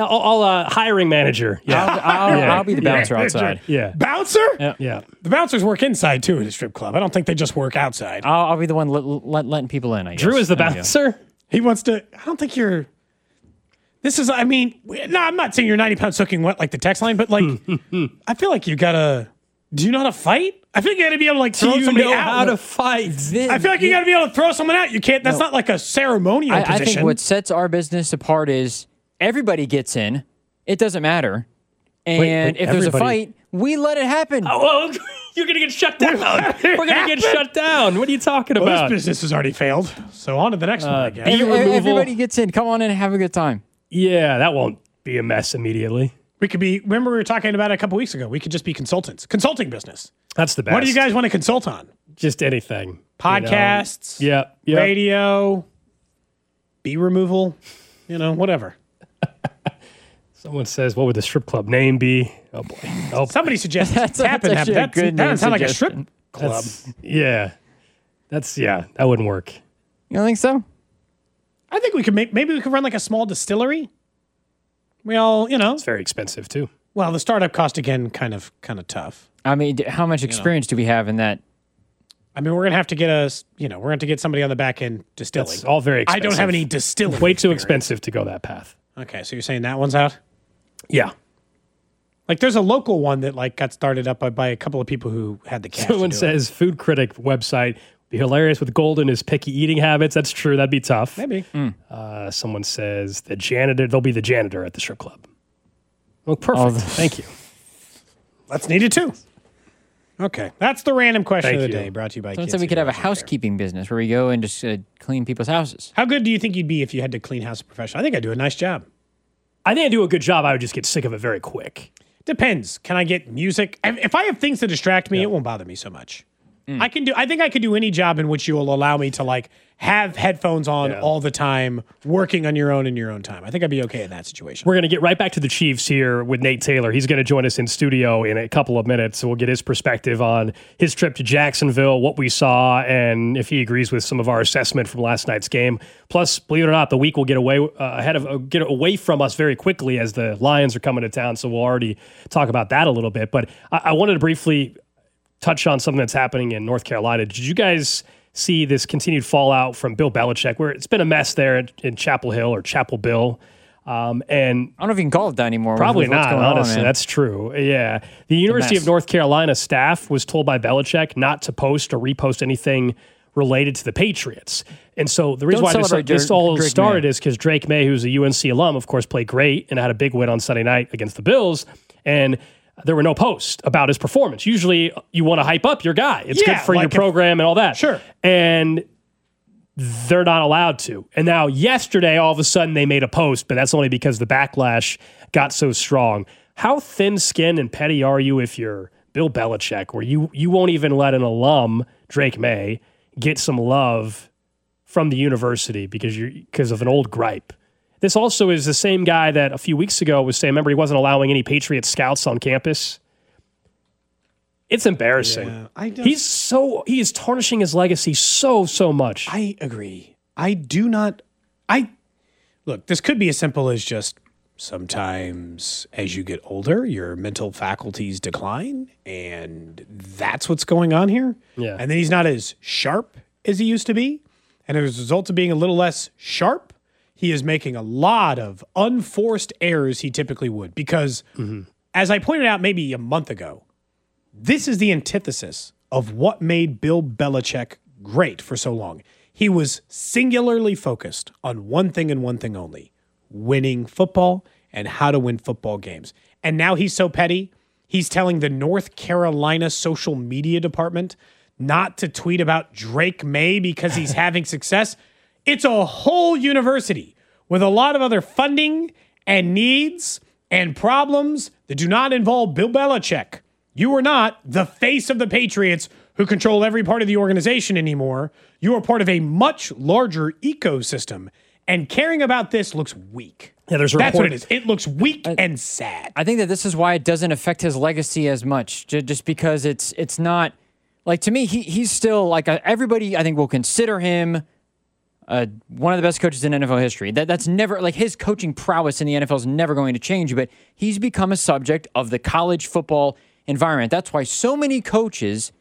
hiring manager. Yeah, I'll be the bouncer outside. Yeah, bouncer. Yeah. The bouncers work inside too at a strip club. I don't think they just work outside. I'll be the one letting people in. I guess. Drew is the bouncer. He wants to. I don't think you're. This is. I mean, no, I'm not saying you're 90 pounds soaking wet like the text line, but like, I feel like you gotta. Do you know how to fight? I feel like you gotta be able to like throw somebody out. Do you know how to fight? I feel like you gotta be able to throw someone out. You can't. That's not like a ceremonial position. I think what sets our business apart is everybody gets in. It doesn't matter. And if there's a fight, we let it happen. Oh, well, you're going to get shut down. We're going to get shut down. What are you talking about? This business has already failed. So on to the next one, I guess. Everybody gets in. Come on in and have a good time. Yeah, that won't be a mess immediately. We could be, remember we were talking about it a couple weeks ago. We could just be consultants. Consulting business. That's the best. What do you guys want to consult on? Just anything. Podcasts. Yep. Radio. Bee removal. Whatever. Someone says, what would the strip club name be? Oh, boy. Oh, somebody suggests tap and have. That doesn't sound like a strip club. That wouldn't work. You don't think so? I think we could maybe we could run like a small distillery. We all, It's very expensive, too. Well, the startup cost, again, kind of tough. I mean, how much experience do we have in that? I mean, we're going to have to get we're going to have to get somebody on the back end distilling. It's all very expensive. I don't have any distilling. Way too expensive to go that path. Okay, so you're saying that one's out? Yeah. Like, there's a local one that, like, got started up by a couple of people who had the cash. Someone says, Food Critic website, be hilarious with Golden his picky eating habits. That's true. That'd be tough. Maybe. Someone says, they'll be the janitor at the strip club. Well, perfect. Thank you. That's needed, too. Okay. That's the random question of the day, brought to you by Someone said we could have a housekeeping business where we go and just clean people's houses. How good do you think you'd be if you had to clean house professional? I think I'd do a nice job. I think I do a good job. I would just get sick of it very quick. Depends. Can I get music? If I have things to distract me, it won't bother me so much. I think I could do any job in which you will allow me to like have headphones on all the time, working on your own in your own time. I think I'd be okay in that situation. We're going to get right back to the Chiefs here with Nate Taylor. He's going to join us in studio in a couple of minutes, so we'll get his perspective on his trip to Jacksonville, what we saw, and if he agrees with some of our assessment from last night's game. Plus, believe it or not, the week will get away from us very quickly as the Lions are coming to town, so we'll already talk about that a little bit. But I wanted to briefly touch on something that's happening in North Carolina. Did you guys see this continued fallout from Bill Belichick, where it's been a mess there in Chapel Hill or Chapel Bill? And I don't know if you can call it that anymore. Probably not, honestly. That's true. Yeah. The University of North Carolina staff was told by Belichick not to post or repost anything related to the Patriots. And so the reason why this all started is because Drake May, who's a UNC alum, of course, played great and had a big win on Sunday night against the Bills. And there were no posts about his performance. Usually you want to hype up your guy. It's good for your program and all that. Sure. And they're not allowed to. And now yesterday, all of a sudden they made a post, but that's only because the backlash got so strong. How thin-skinned and petty are you if you're Bill Belichick, where you won't even let an alum, Drake May, get some love from the university because of an old gripe. This also is the same guy that a few weeks ago was saying, remember, he wasn't allowing any Patriot scouts on campus. It's embarrassing. Yeah, he is tarnishing his legacy so much. I agree. Look, this could be as simple as just sometimes as you get older, your mental faculties decline, and that's what's going on here. Yeah. And then he's not as sharp as he used to be. And as a result of being a little less sharp, he is making a lot of unforced errors he typically would. Because, as I pointed out maybe a month ago, this is the antithesis of what made Bill Belichick great for so long. He was singularly focused on one thing and one thing only: winning football and how to win football games. And now he's so petty, he's telling the North Carolina social media department not to tweet about Drake May because he's having success. It's a whole university with a lot of other funding and needs and problems that do not involve Bill Belichick. You are not the face of the Patriots who control every part of the organization anymore. You are part of a much larger ecosystem, and caring about this looks weak. Yeah, that's what it is. It looks weak and sad. I think that this is why it doesn't affect his legacy as much, just because it's not, like, to me, he's still, like, everybody, I think, will consider him one of the best coaches in NFL history. That's never, like, his coaching prowess in the NFL is never going to change, but he's become a subject of the college football environment. That's why so many coaches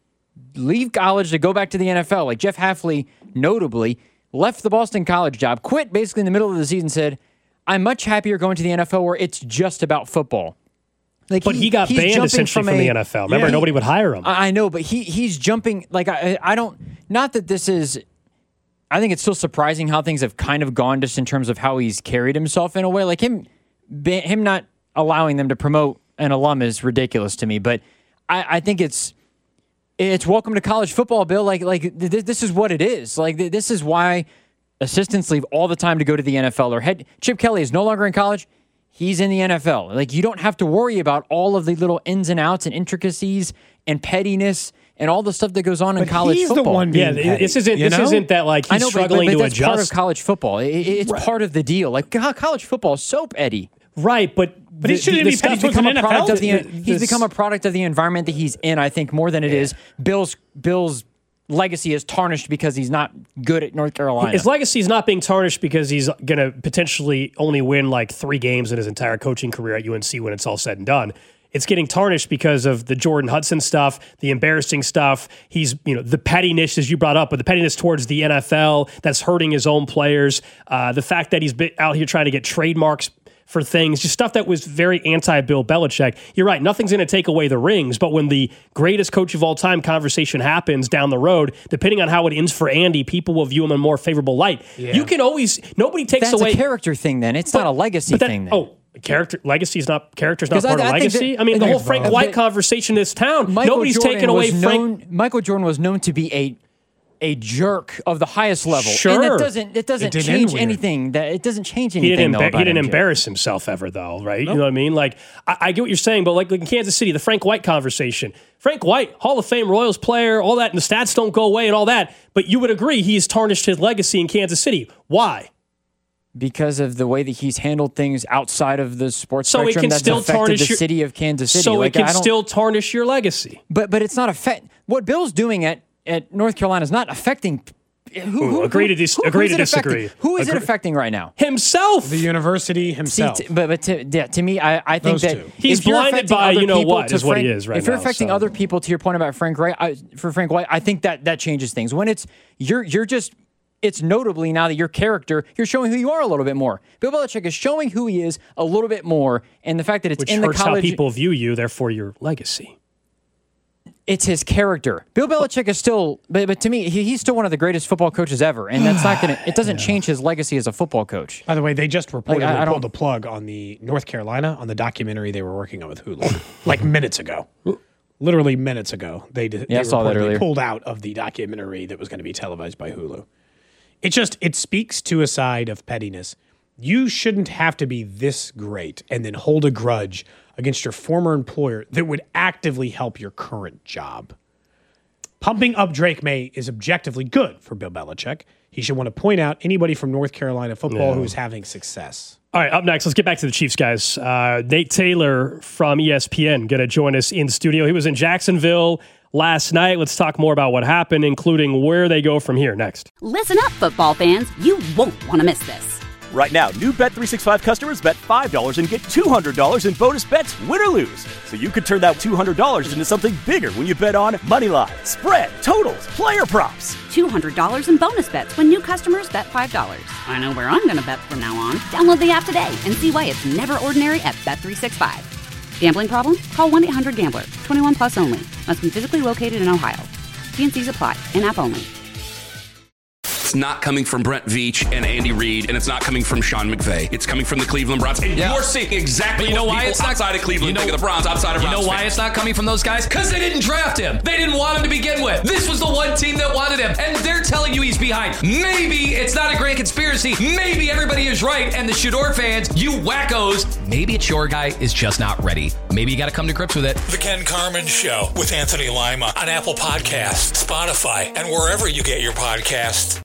leave college to go back to the NFL. Like Jeff Hafley, notably, left the Boston College job, quit basically in the middle of the season, said, I'm much happier going to the NFL where it's just about football. Like he got banned essentially from the NFL. Remember, nobody would hire him. I know, but he's jumping. Like, I don't, not that this is, I think it's still surprising how things have kind of gone just in terms of how he's carried himself in a way. Like him not allowing them to promote an alum is ridiculous to me, but I think it's welcome to college football, Bill. Like this is what it is. Like this is why assistants leave all the time to go to the NFL. Or Chip Kelly is no longer in college. He's in the NFL. Like, you don't have to worry about all of the little ins and outs and intricacies and pettiness and all the stuff that goes on in college football. He's the one being petty, this isn't that like he's struggling to that's adjust. Part of college football. It's part of the deal. Like, college football is so petty. Right, but he shouldn't be petty towards an NFL. He's become a product of the environment that he's in, I think, more than it is Bill's legacy is tarnished because he's not good at North Carolina. His legacy is not being tarnished because he's going to potentially only win like 3 games in his entire coaching career at UNC when it's all said and done. It's getting tarnished because of the Jordan Hudson stuff, the embarrassing stuff. He's, the pettiness, as you brought up, but the pettiness towards the NFL that's hurting his own players. The fact that he's been out here trying to get trademarks for things, just stuff that was very anti-Bill Belichick. You're right, nothing's going to take away the rings, but when the greatest coach of all time conversation happens down the road, depending on how it ends for Andy, people will view him in a more favorable light. Yeah. You can always, nobody takes away... That's a character thing then. It's not a legacy thing then. Character's not part of legacy? The whole Frank White conversation in this town, nobody's taken away Frank... Michael Jordan was known to be a jerk of the highest level. Sure. And it doesn't change anything. It doesn't change anything. He didn't embarrass himself ever, though, right? Nope. You know what I mean? Like, I get what you're saying, but like in Kansas City, the Frank White conversation. Frank White, Hall of Fame Royals player, all that, and the stats don't go away and all that. But you would agree he's tarnished his legacy in Kansas City. Why? Because of the way that he's handled things outside of the sports spectrum that's affected the city of Kansas City. So it can still tarnish your legacy. But it's not what Bill's doing at North Carolina is not affecting. Agree to disagree. Who is it affecting right now? Himself. The university himself. See, but to me, I think that he's blinded by is what he is right now. If you're affecting other people, to your point about Frank White, I think that changes things. When it's notably now that your character, you're showing who you are a little bit more. Bill Belichick is showing who he is a little bit more, and the fact that it's in the college, how people view you, therefore your legacy. It's his character. Bill Belichick is still, but to me, he's still one of the greatest football coaches ever, and that's not going to. It doesn't change his legacy as a football coach. By the way, they just reportedly pulled the plug on the North Carolina on the documentary they were working on with Hulu, like minutes ago. Literally minutes ago, they saw that earlier. Pulled out of the documentary that was going to be televised by Hulu. It speaks to a side of pettiness. You shouldn't have to be this great and then hold a grudge against your former employer that would actively help your current job. Pumping up Drake May is objectively good for Bill Belichick. He should want to point out anybody from North Carolina football who is having success. All right, up next, let's get back to the Chiefs, guys. Nate Taylor from ESPN going to join us in studio. He was in Jacksonville last night. Let's talk more about what happened, including where they go from here next. Listen up, football fans. You won't want to miss this. Right now, new Bet365 customers bet $5 and get $200 in bonus bets, win or lose. So you could turn that $200 into something bigger when you bet on moneyline, spread, totals, player props. $200 in bonus bets when new customers bet $5. I know where I'm going to bet from now on. Download the app today and see why it's never ordinary at Bet365. Gambling problem? Call 1-800-GAMBLER. 21 plus only. Must be physically located in Ohio. T&Cs apply. In-app only. It's not coming from Brent Veach and Andy Reid, and it's not coming from Sean McVay. It's coming from the Cleveland Browns. And you're seeing exactly why it's not outside of Cleveland. Think of the Browns outside of Browns. You know why it's not coming from those guys? Because they didn't draft him. They didn't want him to begin with. This was the one team that wanted him, and they're telling you he's behind. Maybe it's not a grand conspiracy. Maybe everybody is right, and the Shador fans, you wackos, maybe it's your guy is just not ready. Maybe you got to come to grips with it. The Ken Carman Show with Anthony Lima on Apple Podcasts, Spotify, and wherever you get your podcasts.